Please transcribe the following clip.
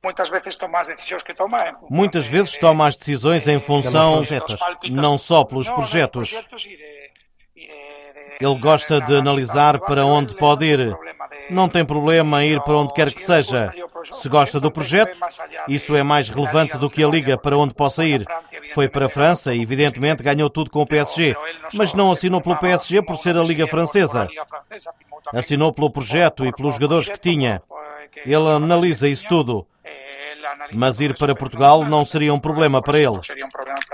Muitas vezes toma as decisões em função, não só pelos projetos. Ele gosta de analisar para onde pode ir. Não tem problema em ir para onde quer que seja. Se gosta do projeto, isso é mais relevante do que a Liga para onde possa ir. Foi para a França e, evidentemente, ganhou tudo com o PSG, mas não assinou pelo PSG por ser a Liga Francesa. Assinou pelo projeto e pelos jogadores que tinha. Ele analisa isso tudo. Mas ir para Portugal não seria um problema para ele.